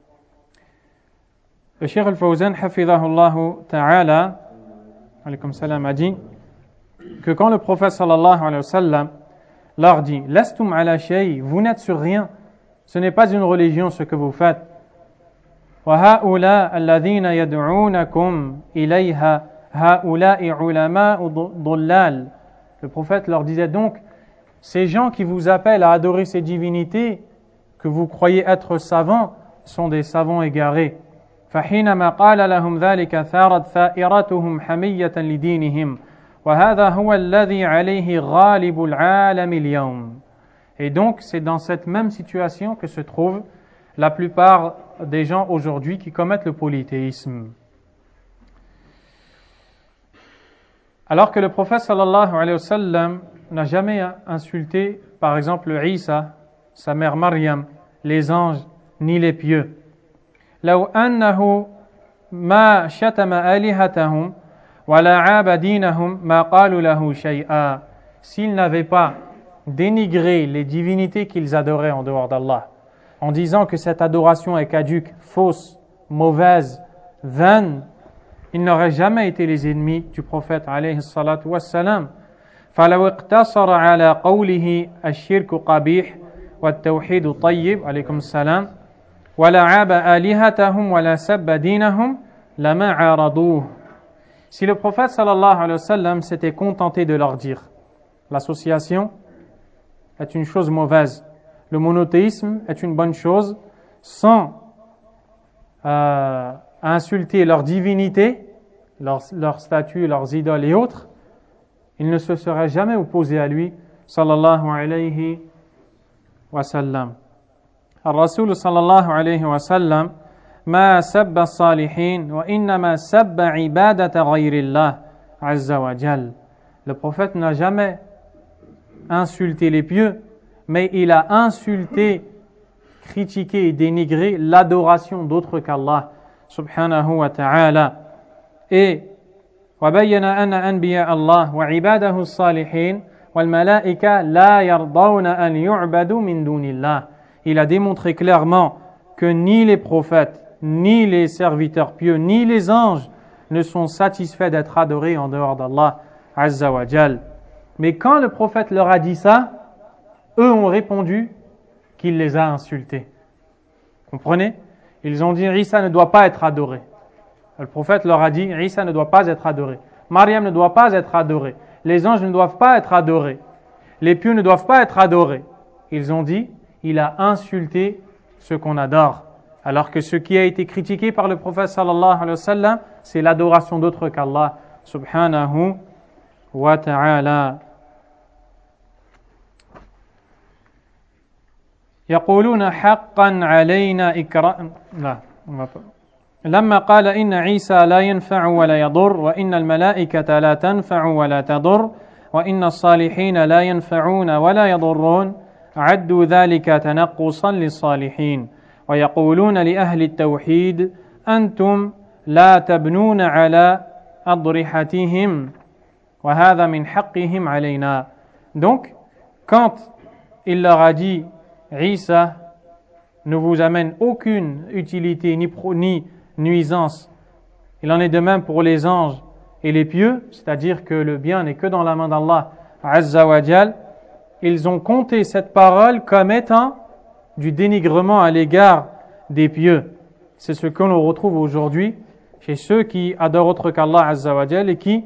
Le Cheikh Al-Fawzan, hafidhahullahu ta'ala, alaykum salam, a dit que quand le prophète sallallahu alayhi wa sallam leur dit: Lastum ala shay, vous n'êtes sur rien, ce n'est pas une religion ce que vous faites. Wa haula alladhina yad'unakum ilayha haula'i ulama'u dhullal. Le prophète leur disait donc: ces gens qui vous appellent à adorer ces divinités que vous croyez être savants sont des savants égarés. فحينما قال لهم ذلك ثارت ثائرتهم حمية لدينهم وهذا هو الذي عليه غالب العالم اليوم. Et donc c'est dans cette même situation que se trouvent la plupart des gens aujourd'hui qui commettent le polythéisme. Alors que le prophète sallallahu alayhi wa sallam n'a jamais insulté, par exemple, Isa, sa mère Maryam, les anges, ni les pieux. لو أنه ما شتم آلهتهم ولا عاب دينهم ما قالوا له شيئا. S'ils n'avaient pas dénigré les divinités qu'ils adoraient en dehors d'Allah, en disant que cette adoration est caduque, fausse, mauvaise, vaine, ils n'auraient jamais été les ennemis du prophète alayhi salatu wassalam. فلو اقتصر على قوله الشرك قبيح والتوحيد طيب عليكم السلام ولا عاب آلهتهم ولا سب دينهم لما عارضوه. Si le prophète sallallahu alayhi wa sallam s'était contenté de leur dire l'association est une chose mauvaise, le monothéisme est une bonne chose, sans euh, insulter leur divinité, leur, leur statut, leurs idoles et autres, il ne se serait jamais opposé à lui sallallahu alayhi wa sallam. الرسول صلى الله عليه وسلم ما سب الصالحين وإنما سب عبادة غير الله عز وجل. Le prophète n'a jamais insulté les pieux, mais il a insulté, critiqué et dénigré l'adoration d'autres qu'Allah subhanahu wa ta'ala. Et وبين أن أنبياء الله وعباده الصالحين والملائكة لا يرضون أن يعبدوا من دون الله. Il a démontré clairement que ni les prophètes, ni les serviteurs pieux, ni les anges ne sont satisfaits d'être adorés en dehors d'Allah Azza wa Jal. Mais quand le prophète leur a dit ça, eux ont répondu qu'il les a insultés. Comprenez? Ils ont dit Isa ne doit pas être adoré. Le prophète leur a dit Isa ne doit pas être adoré. Maryam ne doit pas être adoré. Les anges ne doivent pas être adorés. Les pieux ne doivent pas être adorés. Ils ont dit il a insulté ce qu'on adore. Alors que ce qui a été critiqué par le prophète sallallahu alayhi wa sallam, c'est l'adoration d'autres qu'Allah subhanahu wa ta'ala. يقولون حقا علينا إكرام لا لما قال إن عيسى لا ينفع ولا يضر وإن الملائكة لا تنفع ولا تضر وإن الصالحين لا ينفعون ولا يضرون عدوا ذلك تنقصا للصالحين ويقولون لأهل التوحيد أنتم لا تبنون على أضرحتهم وهذا من حقهم علينا. Donc, quand il leur a dit Isa ne vous amène aucune utilité ni, pro, ni nuisance, il en est de même pour les anges et les pieux, c'est-à-dire que le bien n'est que dans la main d'Allah Azza wa Jal, ils ont compté cette parole comme étant du dénigrement à l'égard des pieux. C'est ce que l'on retrouve aujourd'hui chez ceux qui adorent autre qu'Allah Azza wa Jal et qui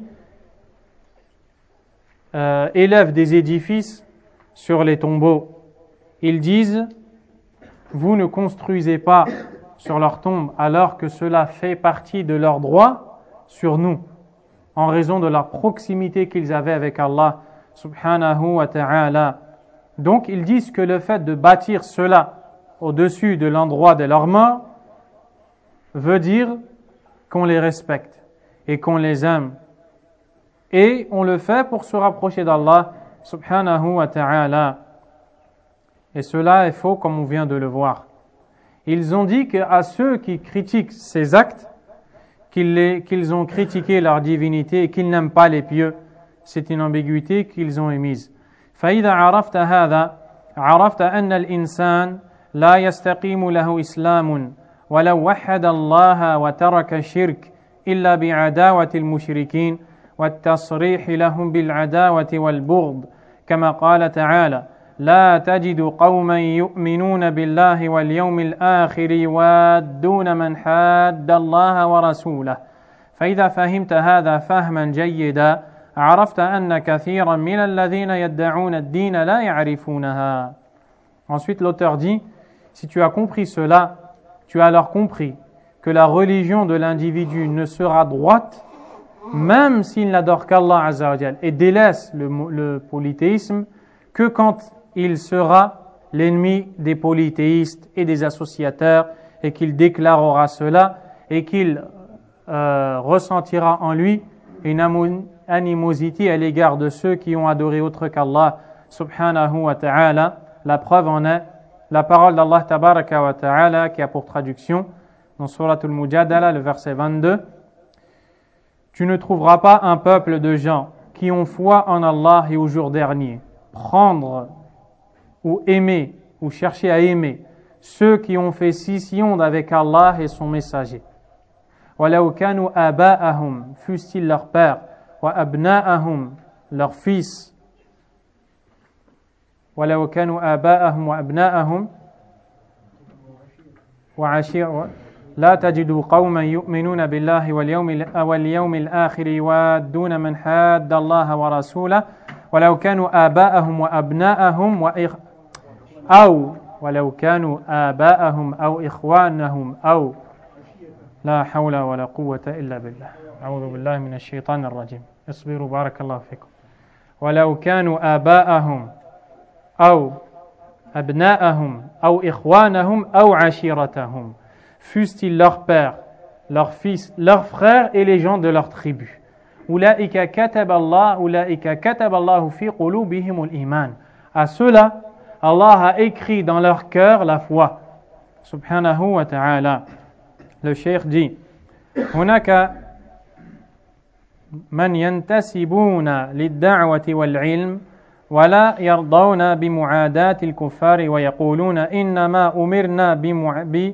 euh, élèvent des édifices sur les tombeaux. Ils disent vous ne construisez pas sur leur tombe alors que cela fait partie de leurs droits sur nous en raison de la proximité qu'ils avaient avec Allah subhanahu wa ta'ala. Donc ils disent que le fait de bâtir cela au-dessus de l'endroit de leur mort veut dire qu'on les respecte et qu'on les aime. Et on le fait pour se rapprocher d'Allah subhanahu wa ta'ala. Et cela est faux comme on vient de le voir. Ils ont dit qu'à ceux qui critiquent ces actes, qu'ils, les, qu'ils ont critiqué leur divinité et qu'ils n'aiment pas les pieux, c'est une ambiguïté qu'ils ont émise. فإذا عرفت هذا عرفت أن الإنسان لا يستقيم له إسلام ولو وحد الله وترك الشرك إلا بعداوة المشركين والتصريح لهم بالعداوة والبغض كما قال تعالى لا تجد قوما يؤمنون بالله واليوم الآخر يوادون من حاد الله ورسوله فإذا فهمت هذا فهما جيدا عرفت أن كثيرا من الذين يدعون الدين لا يعرفونها. Ensuite l'auteur dit si tu as compris cela tu as alors compris que la religion de l'individu ne sera droite même s'il n'adore qu'Allah Azza wa Jal et délaisse le, le polythéisme que quand il sera l'ennemi des polythéistes et des associateurs et qu'il déclarera cela et qu'il euh, ressentira en lui une animosité à l'égard de ceux qui ont adoré autre qu'Allah subhanahu wa ta'ala. La preuve en est la parole d'Allah tabaraka wa ta'ala qui a pour traduction dans Surat al-Mujadala, le verset vingt-deux, tu ne trouveras pas un peuple de gens qui ont foi en Allah et au jour dernier, prendre ou aimer ou chercher à aimer ceux qui ont fait scission avec Allah et son messager. وَلَوْ كَانُوا آبَاءَهُمْ fussent-ils leurs pères, وَأَبْنَاءَهُمْ leurs fils, وَلَوْ كَانُوا آبَاءَهُمْ وَأَبْنَاءَهُمْ وَعَشِيرَ لا تجدوا قوما يؤمنون بالله واليوم واليوم الآخر يوادون من حاد الله ورسوله ولو كانوا آباءهم وأبناءهم وإخ أو ولو كانوا آباءهم أو إخوانهم أو لا حول ولا قوة إلا بالله أعوذ بالله من الشيطان الرجيم اصبروا بارك الله فيكم ولو كانوا آباءهم أو أبناءهم أو إخوانهم أو عشيرتهم fussent-ils leurs pères, leurs fils, leurs frères et les gens de leur tribu. Ulaika kataballah, ulaika kataballahu fi qulubihimul iman. À ceux-là, Allah a écrit dans leur cœur la foi. Subhanahu wa ta'ala. Le cheikh dit, هناك من ينتسبون للدعوة والعلم ولا يرضون بمعاداة الكفار ويقولون إنما أمرنا بمع...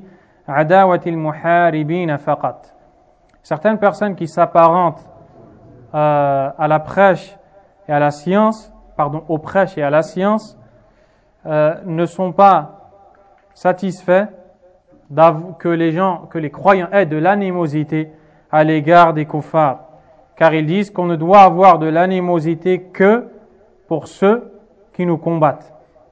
Certaines personnes qui s'apparentent euh, à la prêche et à la science, pardon, aux prêches et à la science, euh, ne sont pas satisfaits que les gens, que les croyants aient de l'animosité à l'égard des kuffars, car ils disent qu'on ne doit avoir de l'animosité que pour ceux qui nous combattent.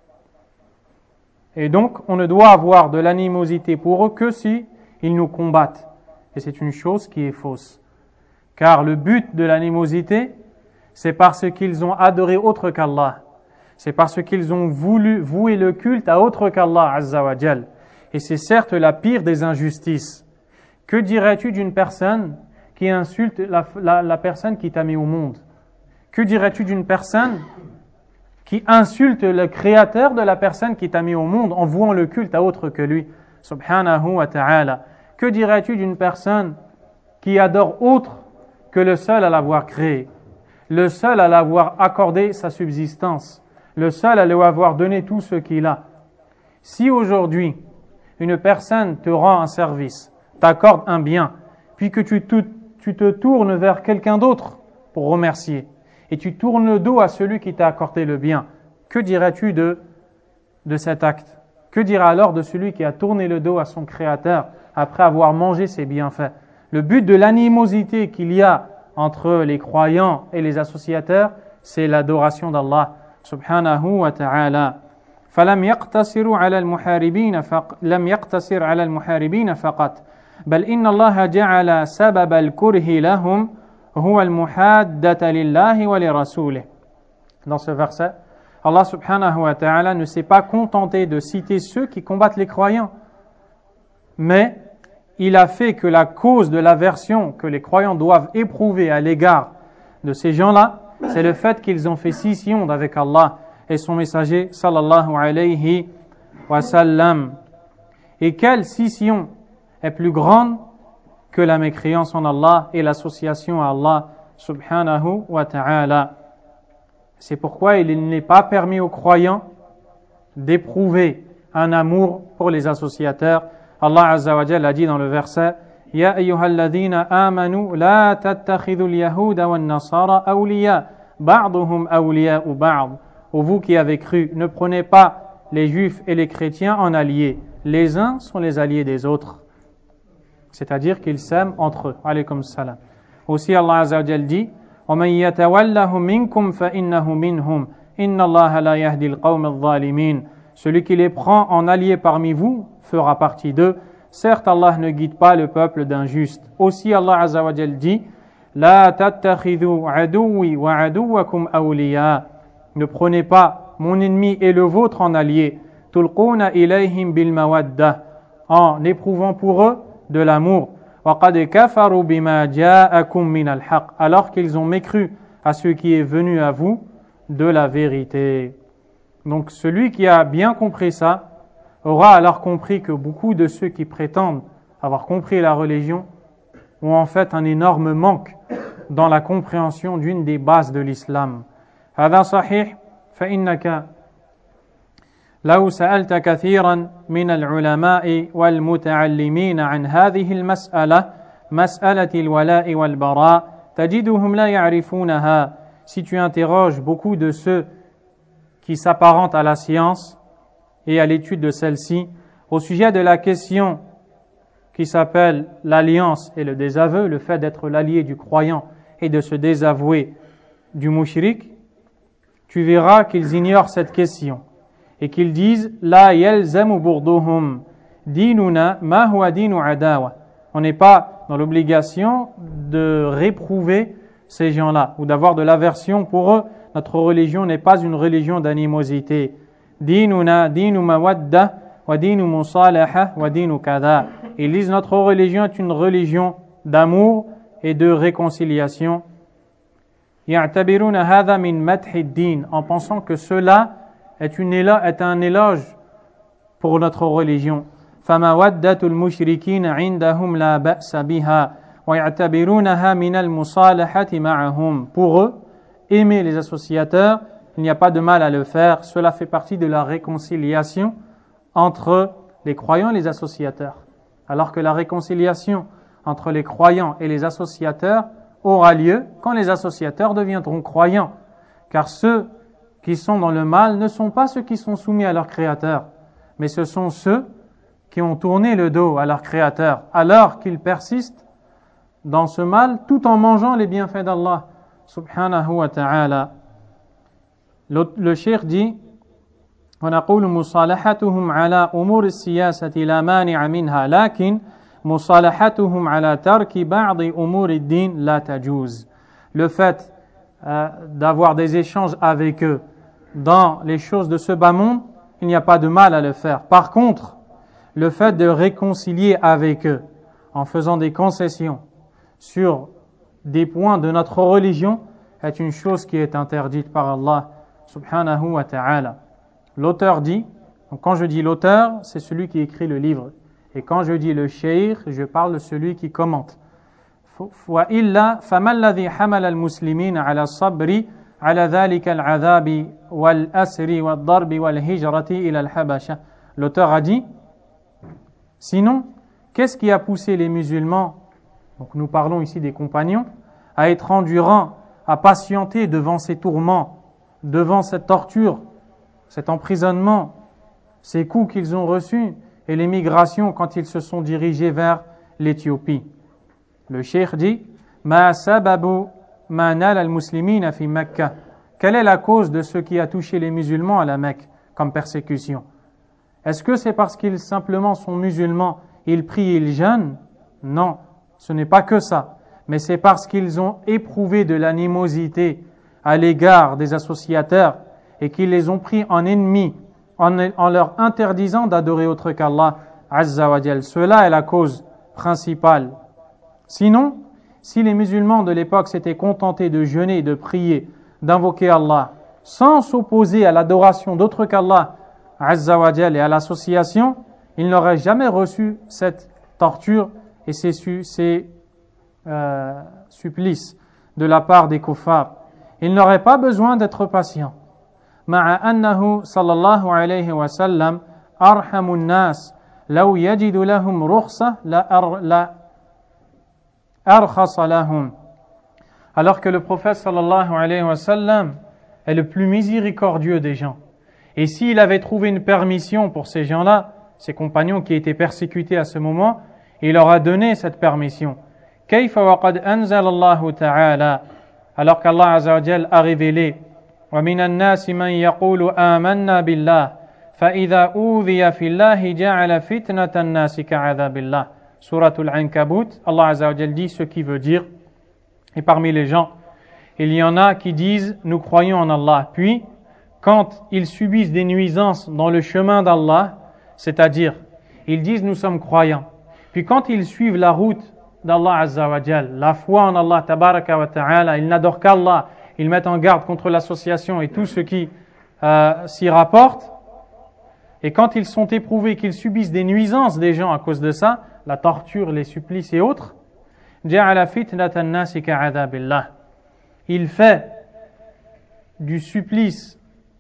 Et donc, on ne doit avoir de l'animosité pour eux que si ils nous combattent. Et c'est une chose qui est fausse. Car le but de l'animosité, c'est parce qu'ils ont adoré autre qu'Allah. C'est parce qu'ils ont voulu vouer le culte à autre qu'Allah Azza wa Jal. Et c'est certes la pire des injustices. Que dirais-tu d'une personne qui insulte la, la, la personne qui t'a mis au monde? Que dirais-tu d'une personne qui insulte le créateur de la personne qui t'a mis au monde en vouant le culte à autre que lui, subhanahu wa ta'ala? Que dirais-tu d'une personne qui adore autre que le seul à l'avoir créé, le seul à l'avoir accordé sa subsistance, le seul à lui avoir donné tout ce qu'il a? Si aujourd'hui, une personne te rend un service, t'accorde un bien, puis que tu te, tu te tournes vers quelqu'un d'autre pour remercier, et tu tournes le dos à celui qui t'a accordé le bien, que dirais-tu de, de cet acte? Que dira alors de celui qui a tourné le dos à son Créateur après avoir mangé ses bienfaits? Le but de l'animosité qu'il y a entre les croyants et les associateurs, c'est l'adoration d'Allah subhanahu wa ta'ala. فلم يقتصروا على المحاربين فق... لم يقتصر على المحاربين فقط بل إن الله جعل سبب الكره لهم هو المحادة لله ولرسوله. Dans ce verset, Allah subhanahu wa ta'ala ne s'est pas contenté de citer ceux qui combattent les croyants, mais il a fait que la cause de l'aversion que les croyants doivent éprouver à l'égard de ces gens-là, c'est le fait qu'ils ont fait scission avec Allah et son messager sallallahu alayhi wa sallam. Et quelle scission est plus grande que la mécréance en Allah et l'association à Allah subhanahu wa ta'ala? C'est pourquoi il n'est pas permis aux croyants d'éprouver un amour pour les associateurs. Allah Azza wa Jalla a dit dans le verset Ya ayyuhalladhina amanu la tattakhidhu al-yahuda wan-nasara awliya ba'duhum awliya'u ba'd. Ô vous qui avez cru, ne prenez pas les juifs et les chrétiens en alliés. Les uns sont les alliés des autres. C'est-à-dire qu'ils s'aiment entre eux. Alaykum salam. Aussi Allah Azza wa Jalla dit وَمَنْ يَتَوَلَّهُ مِنْكُمْ فَإِنَّهُ مِنْهُمْ إِنَّ اللَّهَ لَا يَهْدِي الْقَوْمَ الظَّالِمِينَ. Celui qui les prend en alliés parmi vous fera partie d'eux. Certes, Allah ne guide pas le peuple d'injustes. Aussi Allah Azza wa Jalla dit لَا تَتَّخِذُوا عَدُوِّي وَعَدُوَّكُمْ أَوْلِيَاءَ. Ne prenez pas mon ennemi et le vôtre en alliés. تُلْقُونَ إِلَيْهِمْ بِالْمَوَدَّةِ. En éprouvant pour eux de l'amour. وَقَدْ كَفَرُوا بِمَا جَاءَكُمْ مِنَ الْحَقِّ. Alors qu'ils ont mécru à ce qui est venu à vous de la vérité. Donc celui qui a bien compris ça aura alors compris que beaucoup de ceux qui prétendent avoir compris la religion ont en fait un énorme manque dans la compréhension d'une des bases de l'islam. هذا صحيح فإنك لو سألت كثيرا من العلماء والمتعلمين عن هذه المسألة مسألة الولاء والبراء تجدهم لا يعرفونها. Si tu interroges beaucoup de ceux qui s'apparentent à la science et à l'étude de celle-ci au sujet de la question qui s'appelle l'alliance et le désaveu, le fait d'être l'allié du croyant et de se désavouer du mushrik, tu verras qu'ils ignorent cette question et qu'ils disent la yalzamu burduhum dinuna ma huwa dinu adawa. On n'est pas dans l'obligation de réprouver ces gens-là ou d'avoir de l'aversion pour eux. Notre religion n'est pas une religion d'animosité. Dinuna dinu mawadda wa dinu musalaha wa dinu kada. Ils disent notre religion est une religion d'amour et de réconciliation. Ya'tabiruna hadha min madhi ad-din, en pensant que cela est, une élo- est un éloge pour notre religion. فَمَوَدَّةُ الْمُشْرِكِينَ عِنْدَهُمْ لَا بَأْسَ بِهَا وَيَعْتَبِرُونَهَا مِنَ الْمُصَالَحَةِ مَعَهُمْ. Pour eux, aimer les associateurs, il n'y a pas de mal à le faire. Cela fait partie de la réconciliation entre les croyants et les associateurs. Alors que la réconciliation entre les croyants et les associateurs aura lieu quand les associateurs deviendront croyants. Car ceux qui sont dans le mal ne sont pas ceux qui sont soumis à leur Créateur, mais ce sont ceux qui ont tourné le dos à leur Créateur, alors qu'ils persistent dans ce mal tout en mangeant les bienfaits d'Allah subhanahu wa ta'ala. Le, le cheikh dit ونقول مصالحتهم على أمور السياسة لا مانع منها لكن مصالحتهم على ترك بعض أمور الدين لا تجوز. Le fait euh, d'avoir des échanges avec eux dans les choses de ce bas monde, il n'y a pas de mal à le faire. Par contre, le fait de réconcilier avec eux en faisant des concessions sur des points de notre religion est une chose qui est interdite par Allah subhanahu wa ta'ala. L'auteur dit, donc quand je dis l'auteur, c'est celui qui écrit le livre. Et quand je dis le shaykh, je parle de celui qui commente. وَإِلَّا فَمَا الَّذِي حَمَلَ الْمُسْلِمِينَ عَلَى الصَّبْرِ عَلَى ذَلِكَ الْعَذَابِ وَالْأَسْرِ وَالضَّرْبِ وَالْهِجْرَةِ إِلَى الْحَبَشَةِ. L'auteur a dit, sinon, qu'est-ce qui a poussé les musulmans, donc nous parlons ici des compagnons, à être endurants, à patienter devant ces tourments, devant cette torture, cet emprisonnement, ces coups qu'ils ont reçus et les migrations quand ils se sont dirigés vers l'Éthiopie. Le cheikh dit Ma sababu ma nal al-muslimina fi Makkah. Quelle est la cause de ce qui a touché les musulmans à la Mecque comme persécution? Est-ce que c'est parce qu'ils simplement sont musulmans, ils prient et ils jeûnent? Non, ce n'est pas que ça. Mais c'est parce qu'ils ont éprouvé de l'animosité à l'égard des associateurs et qu'ils les ont pris en ennemis en, en leur interdisant d'adorer autre qu'Allah Azza wa Jal. Cela est la cause principale. Sinon, si les musulmans de l'époque s'étaient contentés de jeûner, de prier, d'invoquer Allah, sans s'opposer à l'adoration d'autre qu'Allah Azza wa Jal et à l'association, ils n'auraient jamais reçu cette torture et ces, ces euh, supplices de la part des kuffars. Ils n'auraient pas besoin d'être patients. مع أنه صلى الله عليه وسلم أرحم الناس لو يجد لهم رخصة لا أرخص لهم. Alors que le prophète sallallahu alayhi wa sallam est le plus miséricordieux des gens. Et s'il avait trouvé une permission pour ces gens-là, ses compagnons qui étaient persécutés à ce moment, il leur a donné cette permission. كيف وقد أنزل الله تعالى, alors qu'Allah Azza wa Jal a révélé ومن الناس من يقول آمنا بالله فإذا أوذي في الله جعل فتنة الناس كعذاب الله. Suratul Ankabut, Allah Azza wa Jal dit ce qui veut dire, et parmi les gens, il y en a qui disent nous croyons en Allah, puis quand ils subissent des nuisances dans le chemin d'Allah, c'est-à-dire ils disent nous sommes croyants, puis quand ils suivent la route d'Allah Azza wa Jal, la foi en Allah Tabaraka wa Ta'ala, ils n'adorent qu'Allah, ils mettent en garde contre l'association et tout ce qui euh, s'y rapporte, Et quand ils sont éprouvés, qu'ils subissent des nuisances des gens à cause de ça, la torture, les supplices et autres, جَعَلَ فِتْنَةَ النَّاسِ كَعَذَابِ اللَّهِ. Il fait du supplice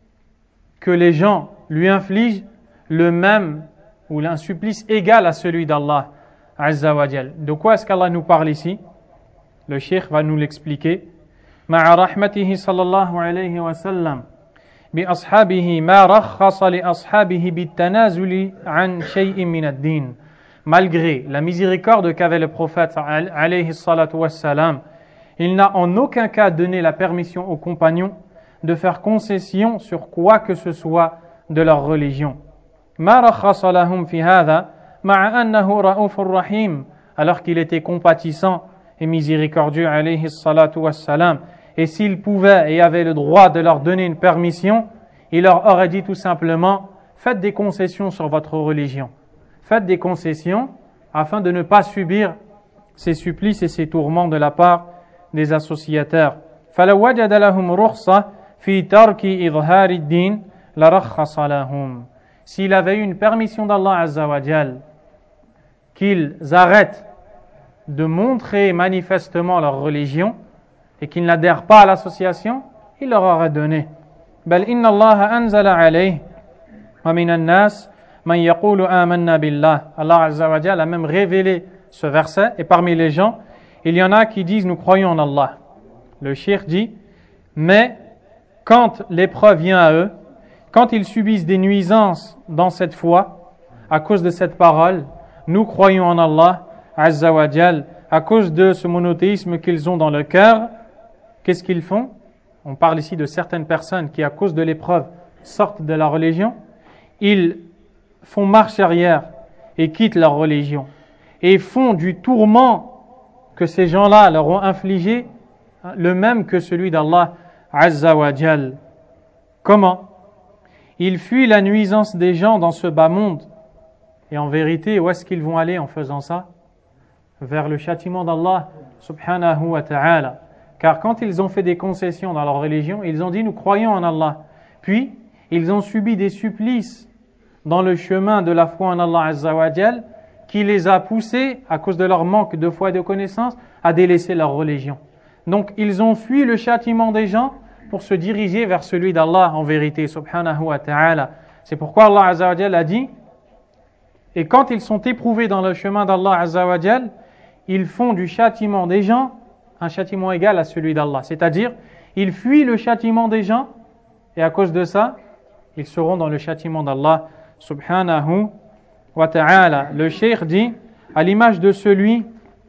que les gens lui infligent le même ou un supplice égal à celui d'Allah Azza wa Jal. De quoi est-ce qu'Allah nous parle ici? Le cheikh va nous l'expliquer. مع رحمته صلى الله عليه وسلم بأصحابه ما رخص لأصحابه بالتنازل عن شيء من الدين. Malgré la miséricorde qu'avait le prophète alayhi salatu wassalam, il n'a en aucun cas donné la permission aux compagnons de faire concession sur quoi que ce soit de leur religion. ما رخص لهم في هذا مع أنه رؤوف رحيم, alors qu'il était compatissant et miséricordieux alayhi salatu wassalam. Et s'il pouvait et avait le droit de leur donner une permission, il leur aurait dit tout simplement: faites des concessions sur votre religion. Faites des concessions afin de ne pas subir ces supplices et ces tourments de la part des associateurs. فَلَوْ وَجَدَ لَهُمْ رُخْصَةً فِي تَرْكِ إِظْهَارِ الدِّينِ لَرَخَّصَ لَهُمْ. S'il avait eu une permission d'Allah Azza wa Jal qu'ils arrêtent de montrer manifestement leur religion et qu'ils n'adhèrent pas à l'association, il leur aurait donné. بَلْ إِنَّ اللَّهَ أَنزَلَ عَلَيْهِ وَمِنَ النَّاسِ مَنْ يَقُولُ آمَنَّا بِاللَّهِ. Allah Azza wa Jal a même révélé ce verset, et parmi les gens, il y en a qui disent: nous croyons en Allah. Le cheikh dit: mais quand l'épreuve vient à eux, quand ils subissent des nuisances dans cette foi, à cause de cette parole, nous croyons en Allah Azza wa Jal, à cause de ce monothéisme qu'ils ont dans le cœur, qu'est-ce qu'ils font? On parle ici de certaines personnes qui, à cause de l'épreuve, sortent de la religion. Ils font marche arrière et quittent leur religion et font du tourment que ces gens-là leur ont infligé le même que celui d'Allah Azza wa Jal. Comment? Ils fuient la nuisance des gens dans ce bas monde. Et en vérité, où est-ce qu'ils vont aller en faisant ça? Vers le châtiment d'Allah subhanahu wa ta'ala. Car quand ils ont fait des concessions dans leur religion, ils ont dit: nous croyons en Allah. Puis, ils ont subi des supplices dans le chemin de la foi en Allah Azza wa Jal, qui les a poussés, à cause de leur manque de foi et de connaissance, à délaisser leur religion. Donc, ils ont fui le châtiment des gens pour se diriger vers celui d'Allah en vérité, subhanahu wa ta'ala. C'est pourquoi Allah Azza wa Jal a dit: et quand ils sont éprouvés dans le chemin d'Allah Azza wa Jal, ils font du châtiment des gens un châtiment égal à celui d'Allah. C'est-à-dire, ils fuient le châtiment des gens, et à cause de ça, ils seront dans le châtiment d'Allah subhanahu wa ta'ala. Le cheikh dit, à l'image de celui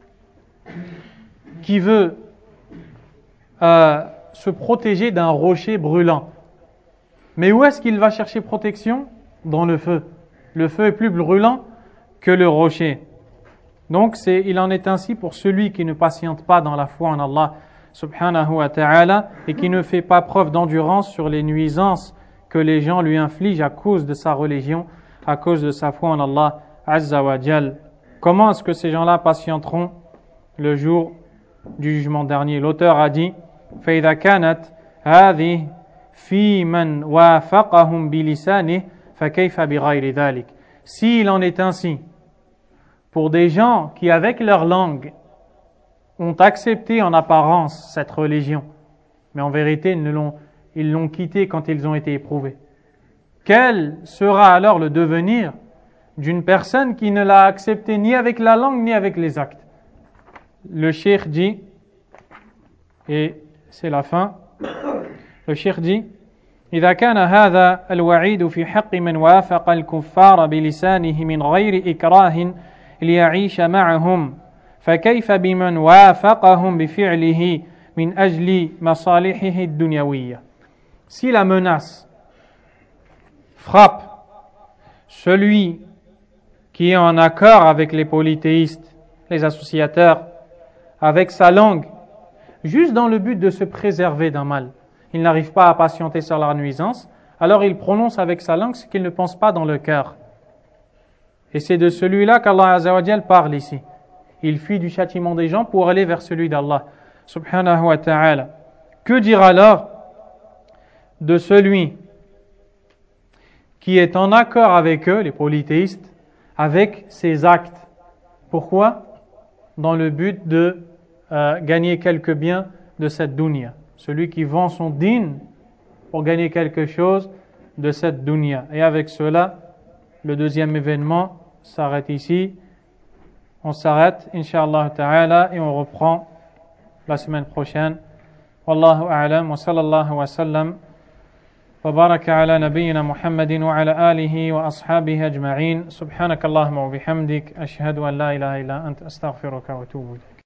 qui veut euh, se protéger d'un rocher brûlant. Mais où est-ce qu'il va chercher protection? Dans le feu. Le feu est plus brûlant que le rocher. Donc, c'est, il en est ainsi pour celui qui ne patiente pas dans la foi en Allah subhanahu wa ta'ala et qui ne fait pas preuve d'endurance sur les nuisances que les gens lui infligent à cause de sa religion, à cause de sa foi en Allah Azza wa Jal. Comment est-ce que ces gens-là patienteront le jour du jugement dernier? L'auteur a dit: فَإِذَا كَانَتْ هَذِهِ فِي مَنْ وَافَقَهُمْ بِلِسَانِهِ فَكَيْفَ بِغَيْرِ ذَلِكَ. S'il en est ainsi pour des gens qui, avec leur langue, ont accepté en apparence cette religion, mais en vérité, ils l'ont, ils l'ont quittée quand ils ont été éprouvés. Quel sera alors le devenir d'une personne qui ne l'a accepté ni avec la langue ni avec les actes? Le cheikh dit, et c'est la fin, le cheikh dit: إذا كان هذا الوعيد في حق من وافق الكفار بلسانه من غير إكراه ليعيش معهم فكيف بمن وافقهم بفعله من أجل مصالحه الدنيوية. Si la menace frappe celui qui est en accord avec les polythéistes, les associateurs, avec sa langue, juste dans le but de se préserver d'un mal, il n'arrive pas à patienter sur la nuisance, alors il prononce avec sa langue ce qu'il ne pense pas dans le cœur. Et c'est de celui-là qu'Allah Azza wa Jal parle ici. Il fuit du châtiment des gens pour aller vers celui d'Allah subhanahu wa ta'ala. Que dire alors de celui qui est en accord avec eux, les polythéistes, avec ses actes. Pourquoi? Dans le but de euh, gagner quelques biens de cette dunya. Celui qui vend son din pour gagner quelque chose de cette dunya. Et avec cela, le deuxième événement s'arrête ici. On s'arrête, Inch'Allah ta'ala, et on reprend la semaine prochaine. Wallahu a'lam wa sallallahu wa sallam wa baraka ala nabiyyina Muhammadin wa ala alihi wa ashabihi ajma'in. Subhanakallahumma wa bihamdik. Ashhadu an la ilaha illa anta astaghfiruka wa atubu ilayk.